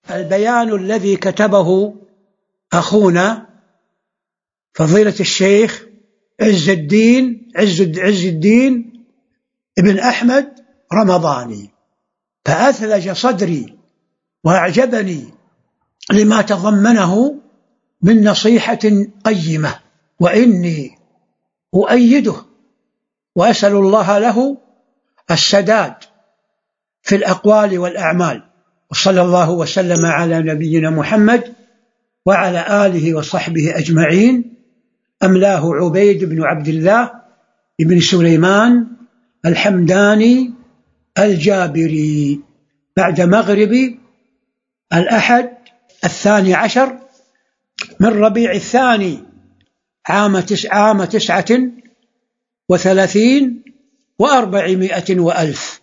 البيان الذي كتبه أخونا فضيلة الشيخ عز الدين ابن أحمد رمضاني، فأثلج صدري وأعجبني لما تضمنه من نصيحة قيمة، وإني أؤيده وأسأل الله له السداد في الأقوال والأعمال. وصلى الله وسلم على نبينا محمد وعلى آله وصحبه أجمعين. أملاه عبيد بن عبد الله بن سليمان الحمداني الجابري بعد مغرب الأحد 12 من ربيع الثاني عام 39 و400 وألف.